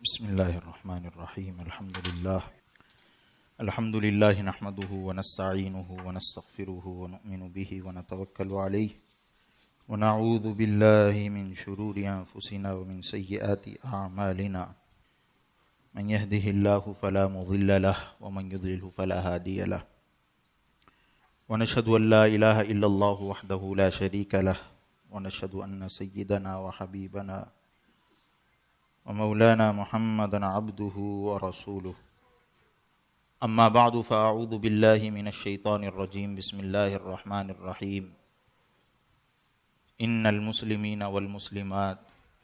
بسم الله الرحمن الرحيم. الحمد لله نحمده ونستعينه ونستغفره ونؤمن به ونتوكل عليه ونعوذ بالله من شرور أنفسنا ومن سيئات أعمالنا من يهده الله فلا مضل له ومن يضلله فلا هادي له ونشهد أن لا إله إلا الله وحده لا شريك له ونشهد أن سيدنا وحبيبنا ومولانا محمدا عبده ورسوله. أما بعد فأعوذ بالله من الشيطان الرجيم. بسم الله الرحمن الرحيم. إن المسلمين والمسلمات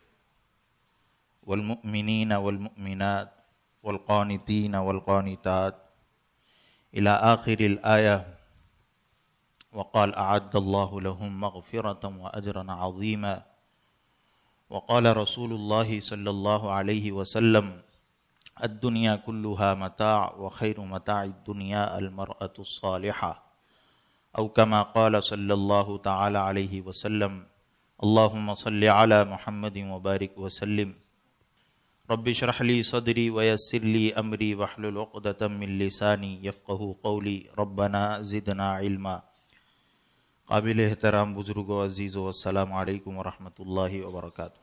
والمؤمنين والمؤمنات والقانتين والقانتات إلى آخر الآية. وقال أعد الله لهم مغفرة وأجرا عظيما. وقال رسول الله صلى الله عليه وسلم الدنيا كلها متاع وخير متاع الدنيا المرأة الصالحة أو كما قال صلى الله تعالى عليه وسلم. اللهم صل على محمد وبارك وسلم. رب اشرح لي صدري ويسر لي أمري واحلل عقدة من لساني يفقهوا قولي. ربنا زدنا علما. قابل احترام بزرگوں عزیزوں، السلام علیکم ورحمۃ اللہ وبرکاتہ.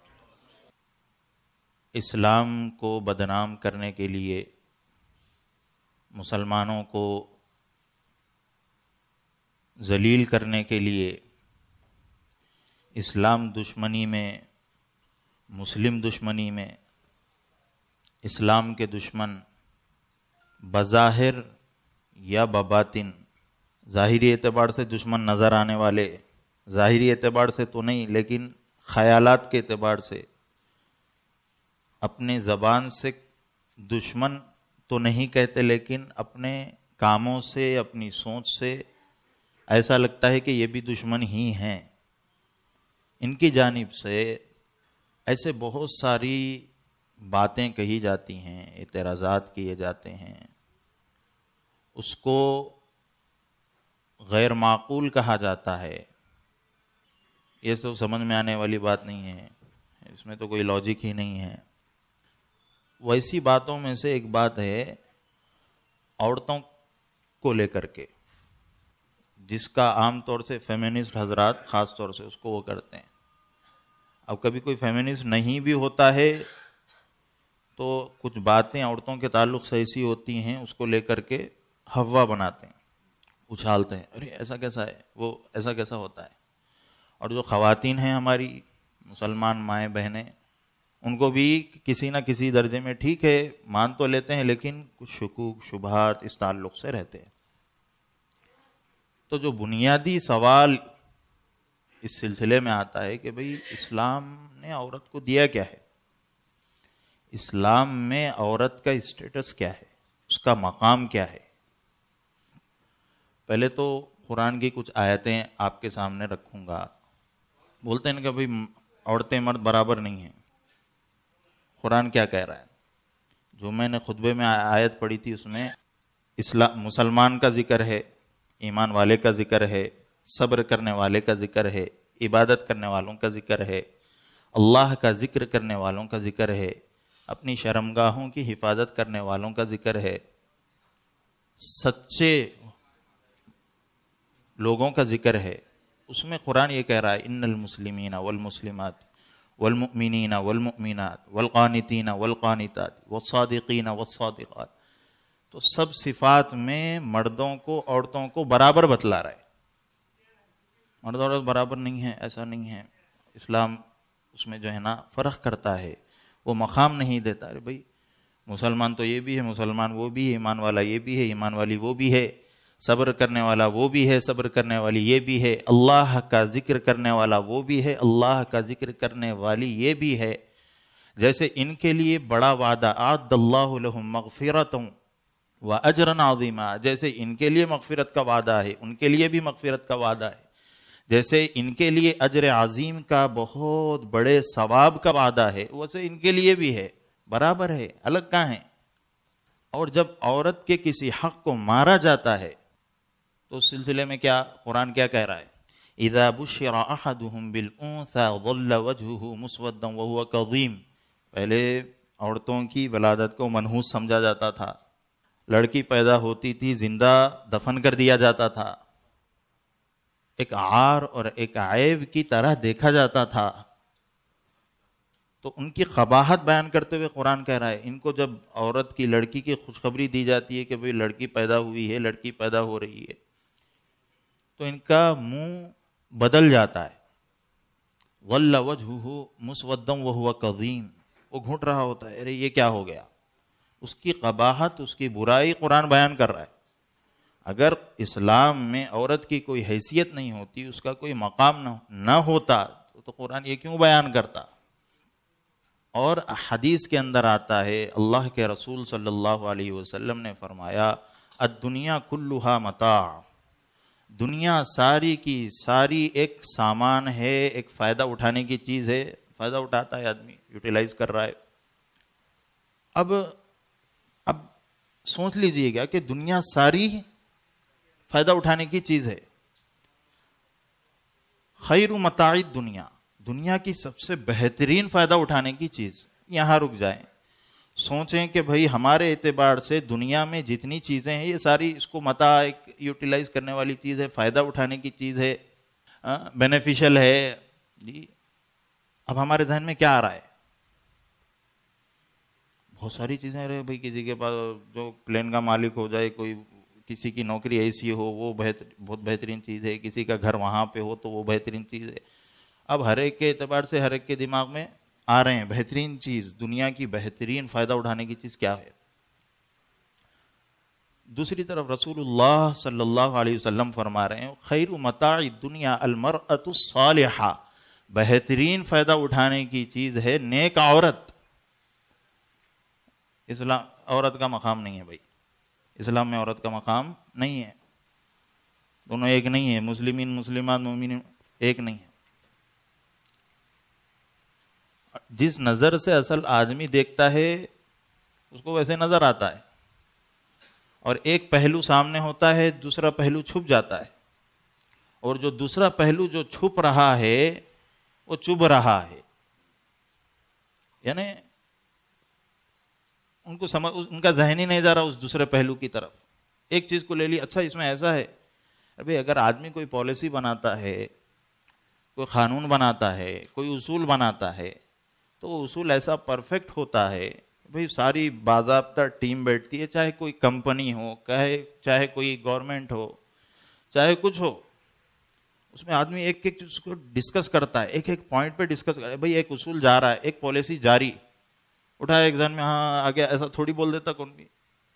اسلام کو بدنام کرنے کے لیے، مسلمانوں کو ذلیل کرنے کے لیے، اسلام دشمنی میں، مسلم دشمنی میں، اسلام کے دشمن بظاہر یا بباطن، ظاہری اعتبار سے دشمن نظر آنے والے، ظاہری اعتبار سے تو نہیں لیکن خیالات کے اعتبار سے، اپنے زبان سے دشمن تو نہیں کہتے لیکن اپنے کاموں سے، اپنی سوچ سے ایسا لگتا ہے کہ یہ بھی دشمن ہی ہیں. ان کی جانب سے ایسے بہت ساری باتیں کہی جاتی ہیں، اعتراضات کیے جاتے ہیں. اس کو غیر معقول کہا جاتا ہے. یہ تو سمجھ میں آنے والی بات نہیں ہے، اس میں تو کوئی لاجک ہی نہیں ہے. ویسی باتوں میں سے ایک بات ہے عورتوں کو لے کر کے، جس کا عام طور سے فیمنسٹ حضرات خاص طور سے اس کو وہ کرتے ہیں. اب کبھی کوئی فیمنسٹ نہیں بھی ہوتا ہے تو کچھ باتیں عورتوں کے تعلق سے ایسی ہوتی ہیں، اس کو لے کر کے ہوا بناتے ہیں، اچھالتے ہیں، ارے ایسا کیسا ہے، وہ ایسا کیسا ہوتا ہے. اور جو خواتین ہیں ہماری مسلمان مائیں بہنیں، ان کو بھی کسی نہ کسی درجے میں ٹھیک ہے مان تو لیتے ہیں لیکن کچھ شکوک شبہات اس تعلق سے رہتے ہیں. تو جو بنیادی سوال اس سلسلے میں آتا ہے کہ بھئی اسلام نے عورت کو دیا کیا ہے، اسلام میں عورت کا اسٹیٹس کیا ہے، اس کا مقام کیا ہے. پہلے تو قرآن کی کچھ آیتیں آپ کے سامنے رکھوں گا. بولتے ہیں کہ بھئی عورتیں مرد برابر نہیں ہیں. قرآن کیا کہہ رہا ہے؟ جو میں نے خطبے میں آیت پڑھی تھی اس میں اسلام مسلمان کا ذکر ہے، ایمان والے کا ذکر ہے، صبر کرنے والے کا ذکر ہے، عبادت کرنے والوں کا ذکر ہے، اللہ کا ذکر کرنے والوں کا ذکر ہے، اپنی شرمگاہوں کی حفاظت کرنے والوں کا ذکر ہے، سچے لوگوں کا ذکر ہے. اس میں قرآن یہ کہہ رہا ہے ان المسلمین والمسلمات والمؤمنین والمؤمنات والقانتین والقانتات والصادقین والصادقات. تو سب صفات میں مردوں کو عورتوں کو برابر بتلا رہا ہے. مرد عورت برابر نہیں ہے، ایسا نہیں ہے. اسلام اس میں جو ہے نا فرق کرتا ہے، وہ مقام نہیں دیتا. ارے بھائی مسلمان تو یہ بھی ہے، مسلمان وہ بھی ہے، ایمان والا یہ بھی ہے، ایمان والی وہ بھی ہے، صبر کرنے والا وہ بھی ہے، صبر کرنے والی یہ بھی ہے، اللہ کا ذکر کرنے والا وہ بھی ہے، اللہ کا ذکر کرنے والی یہ بھی ہے. جیسے ان کے لیے بڑا وعدہ اعد اللہ لہم مغفرۃ واجرا عظیما، جیسے ان کے لیے مغفرت کا وعدہ ہے ان کے لیے بھی مغفرت کا وعدہ ہے. جیسے ان کے لیے اجر عظیم کا بہت بڑے ثواب کا وعدہ ہے ویسے ان کے لیے بھی ہے، برابر ہے، الگ کہاں ہیں. اور جب عورت کے کسی حق کو مارا جاتا ہے تو اس سلسلے میں کیا قرآن کیا کہہ رہا ہے؟ اذا بشر احدهم بالانثى ظل وجهه مسودا وهو كظيم. پہلے عورتوں کی ولادت کو منحوس سمجھا جاتا تھا، لڑکی پیدا ہوتی تھی زندہ دفن کر دیا جاتا تھا، ایک عار اور ایک عیب کی طرح دیکھا جاتا تھا. تو ان کی قباحت بیان کرتے ہوئے قرآن کہہ رہا ہے ان کو جب عورت کی لڑکی کی خوشخبری دی جاتی ہے کہ بھئی لڑکی پیدا ہوئی ہے، لڑکی پیدا ہو رہی ہے، تو ان کا منہ بدل جاتا ہے. وَلَّ وَجْهُهُ مُسْوَدًّا وَهُوَ كَظِيمٌ، وہ گھٹ رہا ہوتا ہے، ارے یہ کیا ہو گیا. اس کی قباحت، اس کی برائی قرآن بیان کر رہا ہے. اگر اسلام میں عورت کی کوئی حیثیت نہیں ہوتی، اس کا کوئی مقام نہ ہوتا تو قرآن یہ کیوں بیان کرتا. اور حدیث کے اندر آتا ہے، اللہ کے رسول صلی اللہ علیہ وسلم نے فرمایا الدنیا کلھا متاع، دنیا ساری کی ساری ایک سامان ہے، ایک فائدہ اٹھانے کی چیز ہے، فائدہ اٹھاتا ہے آدمی، یوٹیلائز کر رہا ہے. اب سوچ لیجئے گا کہ دنیا ساری فائدہ اٹھانے کی چیز ہے. خیر متاع الدنیا، دنیا کی سب سے بہترین فائدہ اٹھانے کی چیز. یہاں رک جائیں، سوچیں کہ بھئی ہمارے اعتبار سے دنیا میں جتنی چیزیں ہیں یہ ساری اس کو متاع، ایک یوٹیلائز کرنے والی چیز ہے، فائدہ اٹھانے کی چیز ہے، بینیفیشل ہے. جی اب ہمارے ذہن میں کیا آ رہا ہے؟ بہت ساری چیزیں. رہے بھئی کسی کے پاس جو پلین کا مالک ہو جائے، کوئی کسی کی نوکری ایسی ہو وہ بہت بہترین چیز ہے، کسی کا گھر وہاں پہ ہو تو وہ بہترین چیز ہے. اب ہر ایک کے اعتبار سے ہر ایک کے دماغ میں آ رہے ہیں بہترین چیز، دنیا کی بہترین فائدہ اٹھانے کی چیز کیا ہے. دوسری طرف رسول اللہ صلی اللہ علیہ وسلم فرما رہے ہیں خیر متاع الدنیا المرأة الصالحہ، بہترین فائدہ اٹھانے کی چیز ہے نیک عورت. اسلام عورت کا مقام نہیں ہے بھائی، اسلام میں عورت کا مقام نہیں ہے. دونوں ایک نہیں ہے، مسلمین مسلمات مومنین ایک نہیں ہے. جس نظر سے اصل آدمی دیکھتا ہے اس کو ویسے نظر آتا ہے، اور ایک پہلو سامنے ہوتا ہے، دوسرا پہلو چھپ جاتا ہے، اور جو دوسرا پہلو جو چھپ رہا ہے وہ چبھ رہا ہے. یعنی ان کا ذہن ہی نہیں جا رہا اس دوسرے پہلو کی طرف. ایک چیز کو لے لی، اچھا اس میں ایسا ہے. ابھی اگر آدمی کوئی پالیسی بناتا ہے، کوئی قانون بناتا ہے، کوئی اصول بناتا ہے، تو وہ اصول ایسا پرفیکٹ ہوتا ہے بھئی ساری باضابطہ ٹیم بیٹھتی ہے، چاہے کوئی کمپنی ہو، چاہے کوئی گورنمنٹ ہو، چاہے کچھ ہو، اس میں آدمی ایک ایک چیز کو ڈسکس کرتا ہے، ایک ایک پوائنٹ پہ ڈسکس کرتا ہے. بھئی ایک اصول جا رہا ہے، ایک پالیسی جاری، اٹھایا ایگزام میں، ہاں آگے ایسا تھوڑی بول دیتا کون بھی.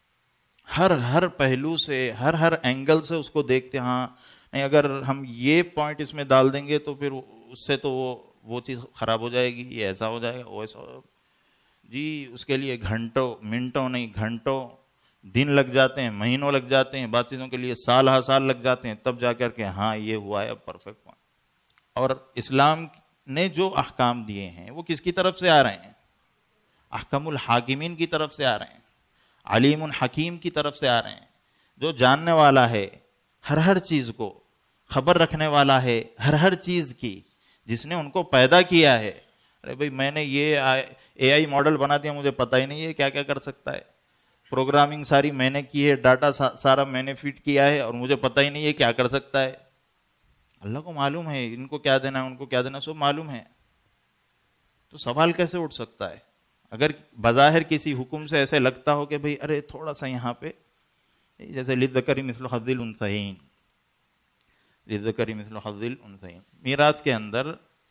ہر پہلو سے، ہر اینگل سے اس کو دیکھتے، ہاں نہیں اگر ہم یہ پوائنٹ اس میں ڈال دیں گے تو پھر اس سے تو وہ چیز خراب ہو جائے گی، یہ ایسا ہو جائے گا، وہ ایسا ہو. جی اس کے لیے گھنٹوں، منٹوں نہیں گھنٹوں، دن لگ جاتے ہیں، مہینوں لگ جاتے ہیں، بات چیزوں کے لیے سال ہر سال لگ جاتے ہیں، تب جا کر کے ہاں یہ ہوا ہے اب پرفیکٹ پوائنٹ. اور اسلام نے جو احکام دیے ہیں وہ کس کی طرف سے آ رہے ہیں؟ احکم الحاکمین کی طرف سے آ رہے ہیں، علیم الحکیم کی طرف سے آ رہے ہیں، جو جاننے والا ہے ہر چیز کو، خبر رکھنے والا ہے ہر چیز کی، جس نے ان کو پیدا کیا ہے. ارے بھائی میں نے یہ اے آئی ماڈل بنا دیا، مجھے پتہ ہی نہیں ہے کیا کیا کر سکتا ہے. پروگرامنگ ساری میں نے کی ہے، ڈاٹا سارا میں نے فیڈ کیا ہے، اور مجھے پتہ ہی نہیں ہے کیا کر سکتا ہے. اللہ کو معلوم ہے ان کو کیا دینا ہے، ان کو کیا دینا، سب معلوم ہے. تو سوال کیسے اٹھ سکتا ہے اگر بظاہر کسی حکم سے ایسے لگتا ہو کہ بھئی ارے تھوڑا سا یہاں پہ جیسے للذکر مثل حظ الانثیین، للذکر مثل حظ الانثیین، میراث کے اندر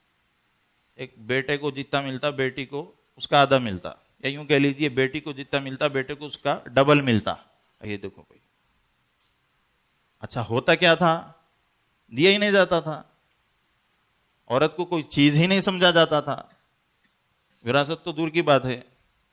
ایک بیٹے کو جتنا ملتا بیٹی کو اس کا آدھا ملتا، یا یوں کہہ لیجئے بیٹی کو جتنا ملتا بیٹے کو اس کا ڈبل ملتا. یہ دیکھو بھائی، اچھا ہوتا کیا تھا؟ دیا ہی نہیں جاتا تھا، عورت کو کوئی چیز ہی نہیں سمجھا جاتا تھا. وراثت تو دور کی بات ہے.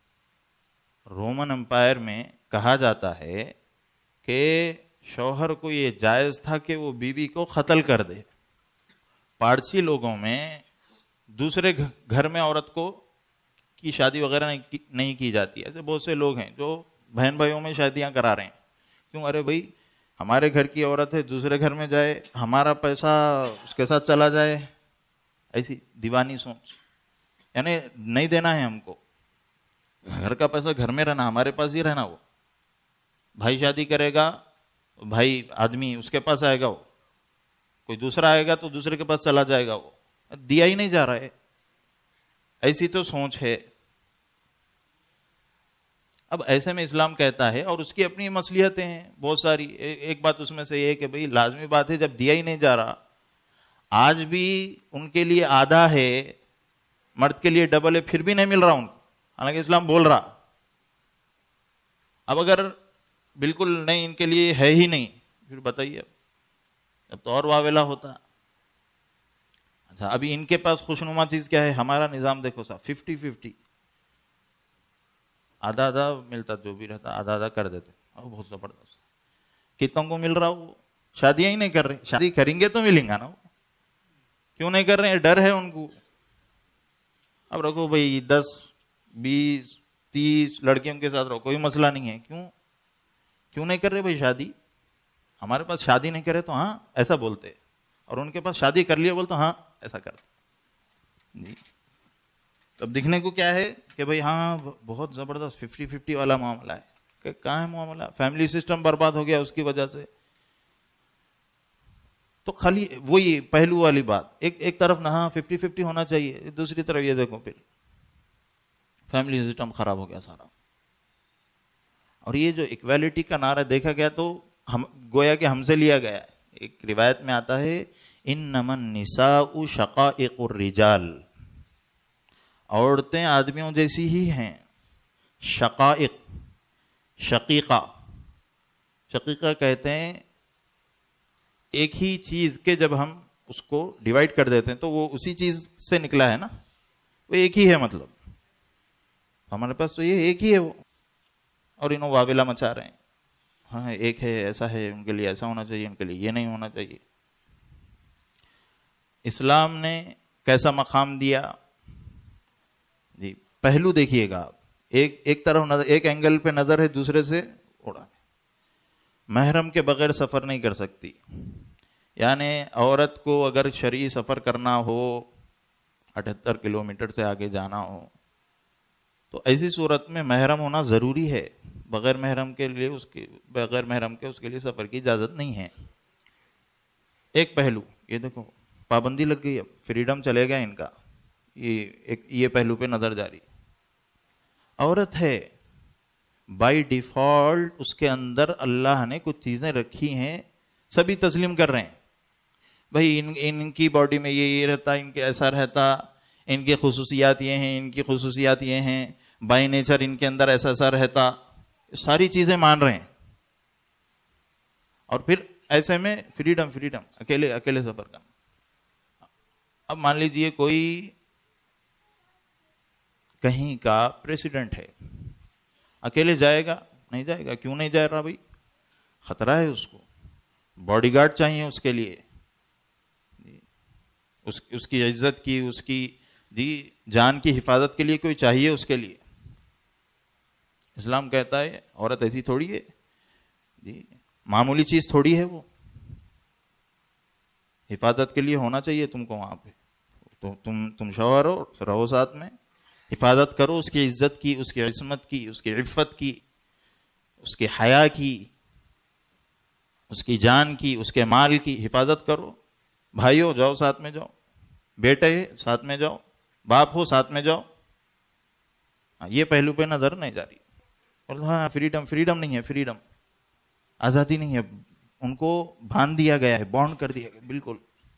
رومن امپائر میں کہا جاتا ہے کہ شوہر کو یہ جائز تھا کہ وہ بیوی کو قتل کر دے. پارسی لوگوں میں دوسرے گھر میں عورت کو کی شادی وغیرہ نہیں کی جاتی. ایسے بہت سے لوگ ہیں جو بہن بھائیوں میں شادیاں کرا رہے ہیں. کیوں؟ ارے بھائی ہمارے گھر کی عورت ہے، دوسرے گھر میں جائے، ہمارا پیسہ اس کے ساتھ چلا جائے. ایسی دیوانی سوچ، یعنی نہیں دینا ہے ہم کو. گھر کا پیسہ گھر میں رہنا، ہمارے پاس ہی رہنا. وہ بھائی شادی کرے گا، بھائی آدمی اس کے پاس آئے گا، وہ کوئی دوسرا آئے گا تو دوسرے کے پاس چلا جائے گا. وہ دیا ہی نہیں جا رہا ہے. ایسی تو سوچ ہے. اب ایسے میں اسلام کہتا ہے، اور اس کی اپنی مصلحتیں ہیں بہت ساری. ایک بات اس میں سے یہ کہ بھئی لازمی بات ہے جب دیا ہی نہیں جا رہا، آج بھی ان کے لیے آدھا ہے، مرد کے لیے ڈبل ہے، پھر بھی نہیں مل رہا ان کو، حالانکہ اسلام بول رہا. اب اگر بالکل نہیں ان کے لیے ہے ہی نہیں، پھر بتائیے اب تو اور واویلا ہوتا. اچھا ابھی ان کے پاس خوشنما چیز کیا ہے؟ ہمارا نظام دیکھو صاحب 50-50، آدھا آدھا ملتا، جو بھی رہتا آدھا آدھا کر دیتے. بہت زبردست. کتنوں کو مل رہا؟ وہ شادیاں ہی نہیں کر رہے. شادی کریں گے تو ملیں گا نا. وہ کیوں نہیں کر رہے ہیں؟ ڈر ہے ان کو. اب رکھو بھائی 10-20-30 لڑکیوں کے ساتھ رہو، کوئی مسئلہ نہیں ہے. کیوں نہیں کر رہے بھائی شادی؟ ہمارے پاس شادی نہیں کرے تو ہاں ایسا بولتے، اور ان کے پاس شادی کر لیا بولتے ہاں ایسا کرتے. جی تب دکھنے کو کیا ہے کہ بھئی ہاں بہت زبردست 50-50 والا معاملہ ہے. کہ کہاں ہے معاملہ؟ فیملی سسٹم برباد ہو گیا اس کی وجہ سے. تو خالی وہی پہلو والی بات، ایک طرف نہ ہاں 50-50 ہونا چاہیے، دوسری طرف یہ دیکھو پھر فیملی سسٹم خراب ہو گیا سارا. اور یہ جو ایکویلٹی کا نعرہ دیکھا گیا تو ہم گویا کہ ہم سے لیا گیا ہے. ایک روایت میں آتا ہے انما النساء شقائق الرجال، عورتیں آدمیوں جیسی ہی ہیں. شقائق، شقیقہ کہتے ہیں ایک ہی چیز کے جب ہم اس کو ڈیوائڈ کر دیتے ہیں تو وہ اسی چیز سے نکلا ہے نا، وہ ایک ہی ہے. مطلب ہمارے پاس تو یہ ایک ہی ہے وہ، اور انہوں واویلا مچا رہے ہیں. ہاں ایک ہے، ایسا ہے، ان کے لیے ایسا ہونا چاہیے، ان کے لیے یہ نہیں ہونا چاہیے. اسلام نے کیسا مقام دیا جی؟ پہلو دیکھیے گا آپ. ایک طرف نظر، ایک اینگل پہ نظر ہے، دوسرے سے اڑا. محرم کے بغیر سفر نہیں کر سکتی. یعنی عورت کو اگر شرعی سفر کرنا ہو، 78 کلومیٹر سے آگے جانا ہو، تو ایسی صورت میں محرم ہونا ضروری ہے. بغیر محرم کے اس کے لیے سفر کی اجازت نہیں ہے. ایک پہلو یہ دیکھو، پابندی لگ گئی، اب فریڈم چلے گا ان کا. یہ پہلو پہ نظر جاری. عورت ہے بائی ڈیفالٹ، اس کے اندر اللہ نے کچھ چیزیں رکھی ہیں، سبھی تسلیم کر رہے ہیں. بھائی ان کی باڈی میں یہ رہتا، ان کے ایسا رہتا، ان کی خصوصیات یہ ہیں، ان کی خصوصیات یہ ہیں، بائی نیچر ان کے اندر ایسا رہتا. ساری چیزیں مان رہے ہیں. اور پھر ایسے میں فریڈم اکیلے سفر کرنا. اب مان لیجئے کوئی کہیں کا پریسیڈنٹ ہے، اکیلے جائے گا؟ نہیں جائے گا. کیوں نہیں جائے رہا بھائی؟ خطرہ ہے اس کو، باڈی گارڈ چاہیے اس کے لیے، اس کی عزت کی، اس کی جان کی حفاظت کے لیے کوئی چاہیے اس کے لیے. اسلام کہتا ہے عورت ایسی تھوڑی ہے جی، معمولی چیز تھوڑی ہے وہ. حفاظت کے لیے ہونا چاہیے تم کو وہاں پہ. تو تم شوہر ہو، رہو ساتھ میں، حفاظت کرو اس کی عزت کی، اس کی عصمت کی، اس کی عفت کی، اس کی حیا کی، اس کی جان کی، اس کے مال کی حفاظت کرو. بھائی ہو جاؤ ساتھ میں جاؤ، بیٹے ساتھ میں جاؤ، باپ ہو ساتھ میں جاؤ. یہ پہلو پہ نظر نہیں جا رہی. اور ہاں فریڈم نہیں ہے، فریڈم آزادی نہیں ہے. ان کو باندھ دیا گیا ہے، بانڈ کر دیا گیا بالکل.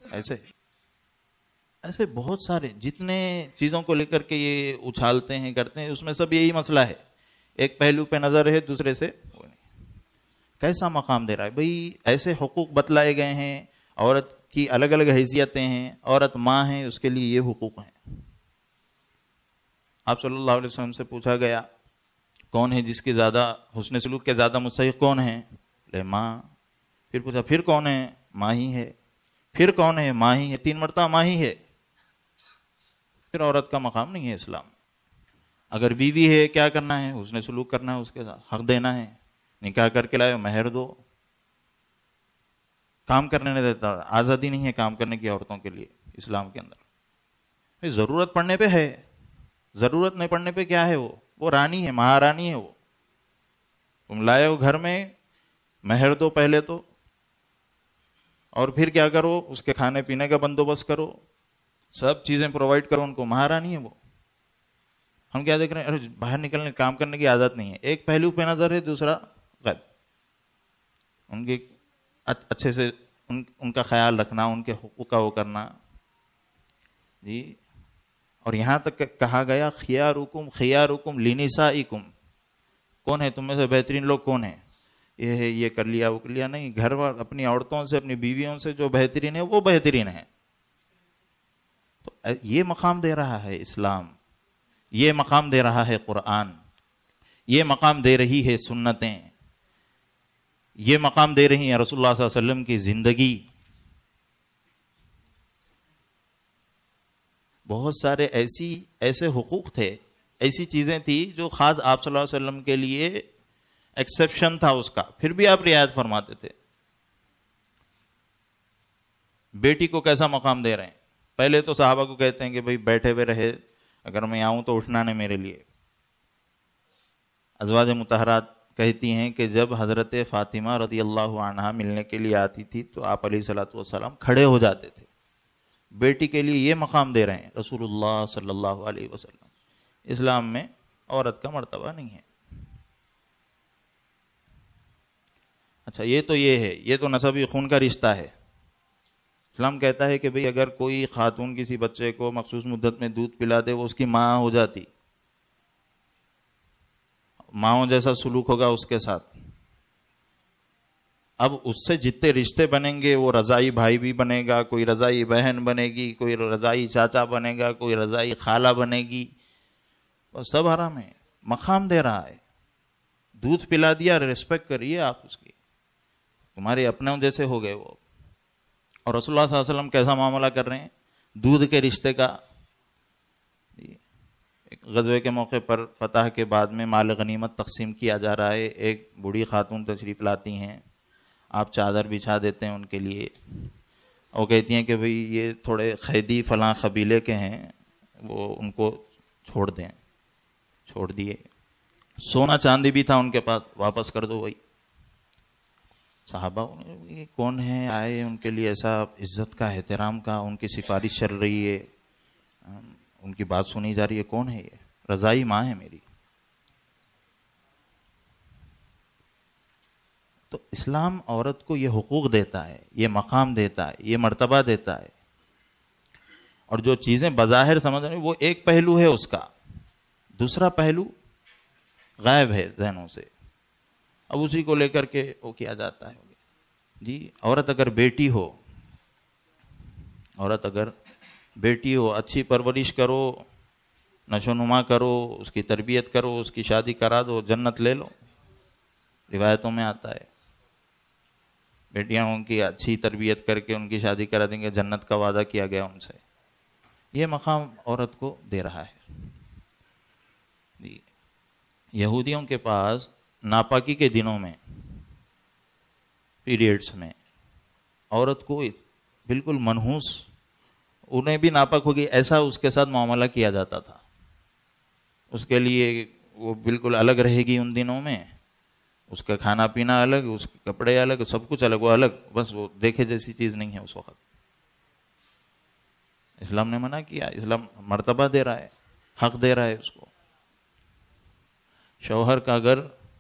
ایسے بہت سارے جتنے چیزوں کو لے کر کے یہ اچھالتے ہیں کرتے ہیں، اس میں سب یہی مسئلہ ہے. ایک پہلو پہ نظر ہے، دوسرے سے وہ نہیں. کیسا مقام دے رہا ہے بھئی؟ ایسے حقوق بتلائے گئے ہیں. عورت کی الگ الگ حیثیتیں ہیں. عورت ماں ہے، اس کے لیے یہ حقوق ہیں. آپ صلی اللہ علیہ وسلم سے پوچھا گیا کون ہے جس کی زیادہ حسن سلوک کے زیادہ مستحق کون ہے؟ لے ماں. پھر پوچھا پھر کون ہے؟ ماں ہی ہے. پھر کون ہے؟ ماں ہی ہے. 3 مرتبہ ماں ہی ہے. پھر عورت کا مقام نہیں ہے اسلام. اگر بیوی ہے کیا کرنا ہے؟ حسن سلوک کرنا ہے، اس کے ساتھ حق دینا ہے. نکاح کر کے لائے مہر دو. کام کرنے نہیں دیتا، آزادی نہیں ہے کام کرنے کی عورتوں کے لیے اسلام کے اندر. ضرورت پڑنے پہ ہے، ضرورت نہیں پڑنے پہ کیا ہے؟ وہ وہ رانی ہے، مہارانی ہے. وہ تم لائے ہو گھر میں، مہر دو پہلے تو، اور پھر کیا کرو، اس کے کھانے پینے کا بندوبست کرو، سب چیزیں پرووائڈ کرو ان کو. مہارانی ہے وہ. ہم کیا دیکھ رہے ہیں، ارے باہر نکلنے کام کرنے کی عادت نہیں ہے. ایک پہلو پہ نظر ہے، دوسرا غیب. ان کے اچھے سے ان کا خیال رکھنا، ان کے حقوق کا وہ کرنا جی. اور یہاں تک کہا گیا خیارکم خیارکم لنسائکم. کون ہے تم میں سے بہترین لوگ کون ہیں؟ یہ ہے، یہ کر لیا وہ کر لیا. نہیں، گھر والے اپنی عورتوں سے، اپنی بیویوں سے جو بہترین ہے وہ بہترین ہے. تو یہ مقام دے رہا ہے اسلام، یہ مقام دے رہا ہے قرآن، یہ مقام دے رہی ہے سنتیں، یہ مقام دے رہی ہیں رسول اللہ صلی اللہ علیہ وسلم کی زندگی. بہت سارے ایسے حقوق تھے، ایسی چیزیں تھی جو خاص آپ صلی اللہ علیہ وسلم کے لیے ایکسیپشن تھا اس کا، پھر بھی آپ رعایت فرماتے تھے. بیٹی کو کیسا مقام دے رہے ہیں؟ پہلے تو صحابہ کو کہتے ہیں کہ بھئی بیٹھے ہوئے رہے، اگر میں آؤں تو اٹھنا نہیں میرے لیے. ازواج مطہرات کہتی ہیں کہ جب حضرت فاطمہ رضی اللہ عنہا ملنے کے لیے آتی تھی تو آپ علیہ الصلوۃ والسلام کھڑے ہو جاتے تھے. بیٹی کے لیے یہ مقام دے رہے ہیں رسول اللہ صلی اللہ علیہ وسلم. اسلام میں عورت کا مرتبہ نہیں ہے. اچھا، یہ تو نسبی خون کا رشتہ ہے. اسلام کہتا ہے کہ بھئی اگر کوئی خاتون کسی بچے کو مخصوص مدت میں دودھ پلا دے، وہ اس کی ماں ہو جاتی، ماں جیسا سلوک ہوگا اس کے ساتھ. اب اس سے جتنے رشتے بنیں گے، وہ رضائی بھائی بھی بنے گا، کوئی رضائی بہن بنے گی، کوئی رضائی چاچا بنے گا، کوئی رضائی خالہ بنے گی، وہ سب حرام ہے. مقام دے رہا ہے. دودھ پلا دیا، ریسپیکٹ کریے آپ اس کی، تمہارے اپنے جیسے ہو گئے وہ. اور رسول اللہ صلی اللہ علیہ وسلم کیسا معاملہ کر رہے ہیں دودھ کے رشتے کا. غزوے کے موقع پر فتح کے بعد میں مال غنیمت تقسیم کیا جا رہا ہے. ایک بوڑھی خاتون تشریف لاتی ہیں، آپ چادر بچھا دیتے ہیں ان کے لیے. وہ کہتی ہیں کہ بھئی یہ تھوڑے قیدی فلاں قبیلے کے ہیں، وہ ان کو چھوڑ دیں. چھوڑ دیے. سونا چاندی بھی تھا ان کے پاس، واپس کر دو. وہی صحابہ یہ کون ہے آئے، ان کے لیے ایسا عزت کا، احترام کا، ان کی سفارش چل رہی ہے، ان کی بات سنی جا رہی ہے. کون ہے یہ؟ رضائی ماں ہے میری. تو اسلام عورت کو یہ حقوق دیتا ہے، یہ مقام دیتا ہے، یہ مرتبہ دیتا ہے. اور جو چیزیں بظاہر سمجھ رہے ہیں وہ ایک پہلو ہے اس کا، دوسرا پہلو غائب ہے ذہنوں سے. اب اسی کو لے کر کے وہ کیا جاتا ہے جی. عورت اگر بیٹی ہو، اچھی پرورش کرو، نشو نما کرو، اس کی تربیت کرو، اس کی شادی کرا دو، جنت لے لو. روایتوں میں آتا ہے بیٹیاں ان کی اچھی تربیت کر کے ان کی شادی کرا دیں گے، جنت کا وعدہ کیا گیا ان سے. یہ مقام عورت کو دے رہا ہے جی. یہودیوں کے پاس ناپاکی کے دنوں میں، پیریڈز میں، عورت کو بالکل منحوس، انہیں بھی ناپاک ہوگی ایسا اس کے ساتھ معاملہ کیا جاتا تھا. اس کے لیے وہ بالکل الگ رہے گی ان دنوں میں، اس کا کھانا پینا الگ، اس کے کپڑے الگ، سب کچھ الگ، وہ الگ، بس وہ دیکھے جیسی چیز نہیں ہے اس وقت. اسلام نے منع کیا. اسلام مرتبہ دے رہا ہے، حق دے رہا ہے اس کو. شوہر کا اگر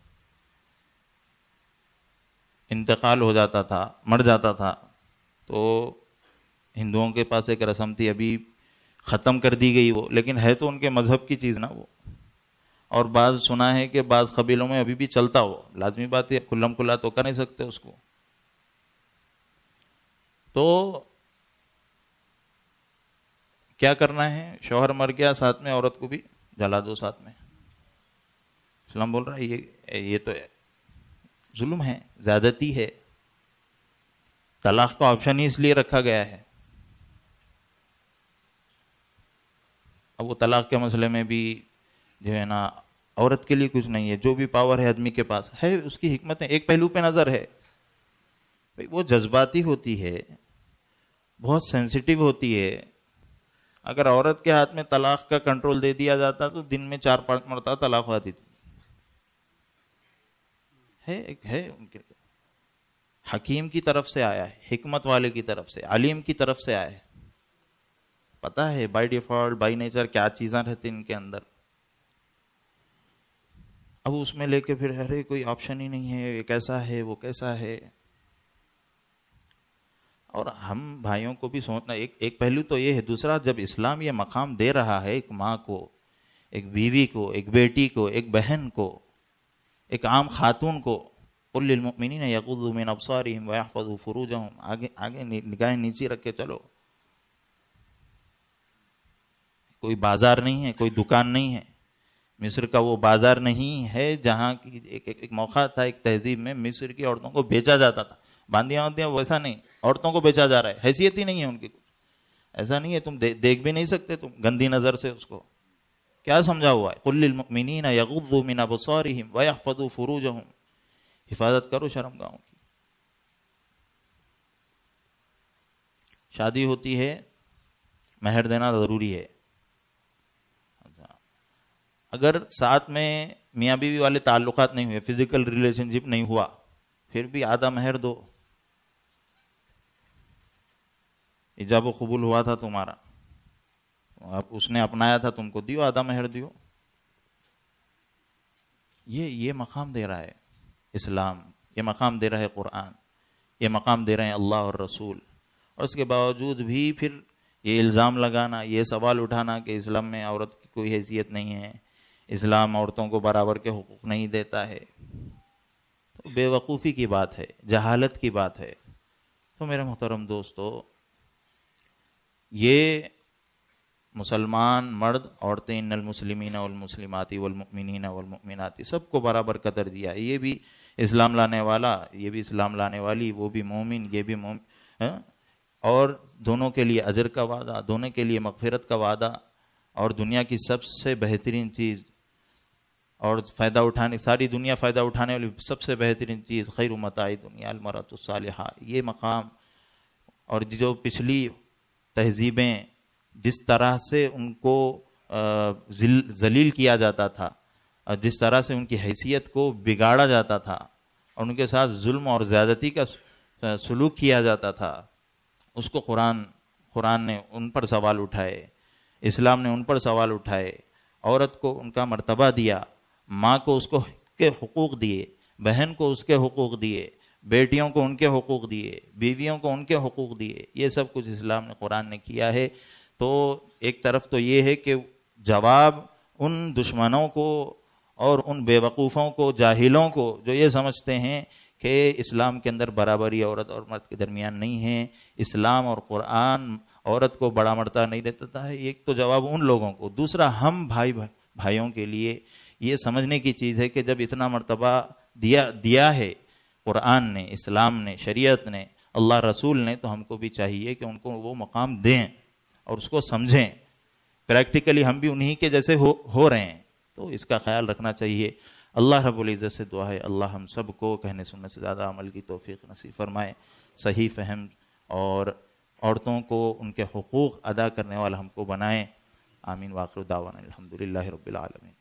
انتقال ہو جاتا تھا، مر جاتا تھا، تو ہندوؤں کے پاس ایک رسم تھی، ابھی ختم کر دی گئی وہ، لیکن ہے تو ان کے مذہب کی چیز نا وہ. اور بعض سنا ہے کہ بعض قبیلوں میں ابھی بھی چلتا ہو. لازمی بات ہے، کھلم کھلا تو کر نہیں سکتے اس کو. تو کیا کرنا ہے؟ شوہر مر گیا، ساتھ میں عورت کو بھی جلا دو ساتھ میں. اسلام بول رہا ہے یہ تو ظلم ہے، زیادتی ہے. طلاق کا آپشن ہی اس لیے رکھا گیا ہے. اب وہ طلاق کے مسئلے میں بھی جو ہے نا، عورت کے لیے کچھ نہیں ہے. جو بھی پاور ہے آدمی کے پاس ہے، اس کی حکمت ہے. ایک پہلو پہ نظر ہے، وہ جذباتی ہوتی ہے، بہت سینسیٹیو ہوتی ہے. اگر عورت کے ہاتھ میں طلاق کا کنٹرول دے دیا جاتا تو دن میں 4-5 مرتبہ طلاق ہو جاتی تھی. ہے ان کے حکیم کی طرف سے آیا ہے, حکمت والے کی طرف سے, علیم کی طرف سے آیا ہے. پتا ہے بائی ڈیفالٹ بائی نیچر کیا چیزاں رہتی ان کے اندر. اب اس میں لے کے پھر ارے کوئی آپشن ہی نہیں ہے, یہ کیسا ہے وہ کیسا ہے. اور ہم بھائیوں کو بھی سوچنا, ایک پہلو تو یہ ہے. دوسرا, جب اسلام یہ مقام دے رہا ہے ایک ماں کو, ایک بیوی کو, ایک بیٹی کو, ایک بہن کو, ایک عام خاتون کو, قل للمؤمنین یغضوا من ابصارہم ویحفظوا فروجہم, آگے نگاہیں نیچی رکھ کے چلو. کوئی بازار نہیں ہے, کوئی دکان نہیں ہے. مصر کا وہ بازار نہیں ہے جہاں کی ایک موقع تھا, ایک تہذیب میں مصر کی عورتوں کو بیچا جاتا تھا. باندیاں ہوتی ہیں, ویسا نہیں, عورتوں کو بیچا جا رہا ہے. حیثیت ہی نہیں ہے ان کی, کچھ ایسا نہیں ہے. تم دیکھ بھی نہیں سکتے تم گندی نظر سے اس کو. کیا سمجھا ہوا ہے؟ قل للمؤمنین یغضوا من ابصارہم ویحفظوا فروجہم. حفاظت کرو شرم گاہوں کی. شادی ہوتی ہے, مہر دینا ضروری ہے. اگر ساتھ میں میاں بیوی والے تعلقات نہیں ہوئے, فزیکل ریلیشن شپ نہیں ہوا, پھر بھی آدھا مہر دو. ایجاب و قبول ہوا تھا تمہارا, اب اس نے اپنایا تھا, تم کو دیو, آدھا مہر دیو. یہ مقام دے رہا ہے اسلام, یہ مقام دے رہا ہے قرآن, یہ مقام دے رہے ہیں اللہ اور رسول. اور اس کے باوجود بھی پھر یہ الزام لگانا, یہ سوال اٹھانا کہ اسلام میں عورت کی کوئی حیثیت نہیں ہے, اسلام عورتوں کو برابر کے حقوق نہیں دیتا ہے, تو بے وقوفی کی بات ہے, جہالت کی بات ہے. تو میرے محترم دوستو, یہ مسلمان مرد عورتیں, ان المسلمین والمسلمات والمؤمنین والمؤمنات, سب کو برابر قدر دیا. یہ بھی اسلام لانے والا, یہ بھی اسلام لانے والی, وہ بھی مومن, یہ بھی مومن, اور دونوں کے لیے اجر کا وعدہ, دونوں کے لیے مغفرت کا وعدہ. اور دنیا کی سب سے بہترین چیز اور فائدہ اٹھانے, ساری دنیا فائدہ اٹھانے والی سب سے بہترین چیز, خیر متاع دنیا المرأۃ الصالحہ. یہ مقام. اور جو پچھلی تہذیبیں جس طرح سے ان کو ذلیل کیا جاتا تھا, اور جس طرح سے ان کی حیثیت کو بگاڑا جاتا تھا, اور ان کے ساتھ ظلم اور زیادتی کا سلوک کیا جاتا تھا, اس کو قرآن نے ان پر سوال اٹھائے, اسلام نے ان پر سوال اٹھائے. عورت کو ان کا مرتبہ دیا, ماں کو اس کو کے حقوق دیے, بہن کو اس کے حقوق دیے, بیٹیوں کو ان کے حقوق دیے, بیویوں کو ان کے حقوق دیے. یہ سب کچھ اسلام نے, قرآن نے کیا ہے. تو ایک طرف تو یہ ہے کہ جواب ان دشمنوں کو اور ان بے وقوفوں کو, جاہلوں کو, جو یہ سمجھتے ہیں کہ اسلام کے اندر برابری عورت اور مرد کے درمیان نہیں ہے, اسلام اور قرآن عورت کو بڑا مرتبہ نہیں دیتا ہے. ایک تو جواب ان لوگوں کو. دوسرا, ہم بھائیوں کے لیے یہ سمجھنے کی چیز ہے کہ جب اتنا مرتبہ دیا ہے قرآن نے, اسلام نے, شریعت نے, اللہ رسول نے, تو ہم کو بھی چاہیے کہ ان کو وہ مقام دیں اور اس کو سمجھیں. پریکٹیکلی ہم بھی انہی کے جیسے ہو رہے ہیں, تو اس کا خیال رکھنا چاہیے. اللہ رب العزت سے دعا ہے, اللہ ہم سب کو کہنے سننے سے زیادہ عمل کی توفیق نصیب فرمائے, صحیح فہم اور عورتوں کو ان کے حقوق ادا کرنے والا ہم کو بنائیں. آمین. وآخر دعوانا الحمدللہ رب العالمین.